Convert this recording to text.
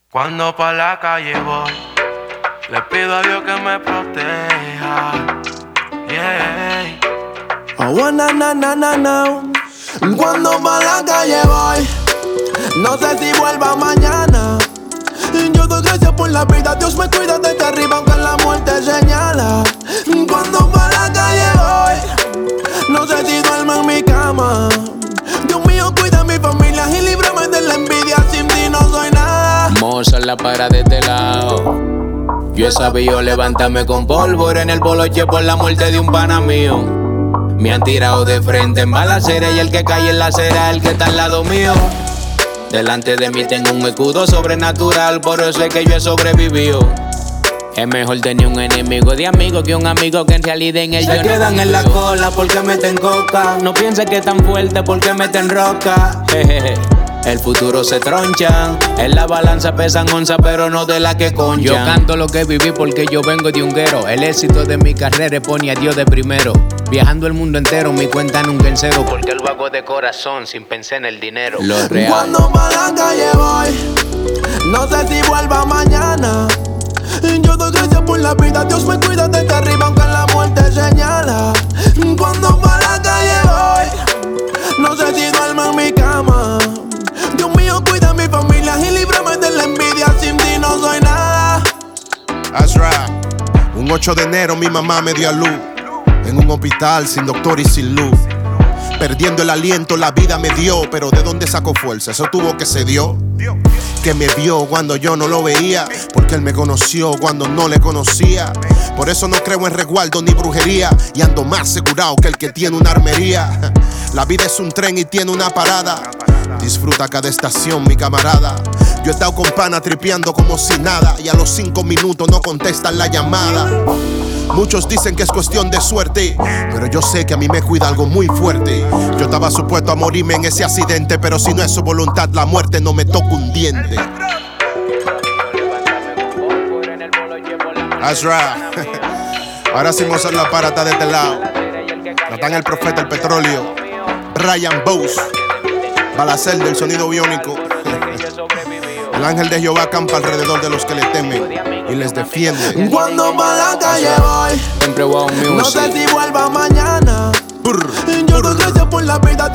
Cuando pa' la calle voy, le pido a Dios que me proteja. Yeah. Oh, na, na, na, na, na. Cuando pa' la calle voy, no sé si vuelva mañana. Yo doy gracias por la vida, Dios me cuida desde arriba aunque la muerte señala. Cuando pa' la calle voy, no sé si duermo en mi cama. Dios mío, cuida a mi familia y líbrame de la envidia, sin ti no soy nada. Mozart la para de este lado. Yo he sabido levantarme con pólvora en el boloche por la muerte de un pana mío. Me han tirado de frente en balacera y el que cae en la acera es el que está al lado mío. Delante de mí tengo un escudo sobrenatural, por eso es que yo he sobrevivido. Es mejor tener un enemigo de amigo que un amigo que en realidad en él se quedan en la cola porque meten coca. No pienses que es tan fuerte porque meten roca. Jejeje. El futuro se troncha, en la balanza pesan onzas pero no de la que conchan. Yo canto lo que viví porque yo vengo de un guero. El éxito de mi carrera pone a Dios de primero. Viajando el mundo entero, mi cuenta nunca en cero, porque lo hago de corazón sin pensar en el dinero. Lo real. Cuando pa' la calle voy, no sé si vuelva mañana. Yo doy gracias por la vida, Dios me cuida desde arriba aunque la muerte señala. Cuando pa' la calle voy, no sé si duermo en mi cama. Dios mío, cuida a mi familia y líbrame de la envidia, sin ti no soy nada. That's right. Un 8 de enero mi mamá me dio a luz en un hospital sin doctor y sin luz. Perdiendo el aliento la vida me dio, pero ¿de dónde sacó fuerza? Eso tuvo que se dio. Que me vio cuando yo no lo veía, porque él me conoció cuando no le conocía. Por eso no creo en resguardo ni brujería, y ando más asegurado que el que tiene una armería. La vida es un tren y tiene una parada. Disfruta cada estación, mi camarada. Yo he estado con pana tripeando como si nada, y a los 5 minutos no contestan la llamada. Muchos dicen que es cuestión de suerte, pero yo sé que a mí me cuida algo muy fuerte. Yo estaba supuesto a morirme en ese accidente, pero si no es su voluntad, la muerte no me toca un diente. That's right. Ahora sí Mozart la para, está de este lado. Natán el profeta, el petróleo. Ryan Bose, Balacer del sonido biónico. El ángel de Jehová campa alrededor de los que le temen y les defiende. Cuando pa' la calle voy, Siempre wow music. no sé si vuelva mañana. Yo doy gracias por la vida,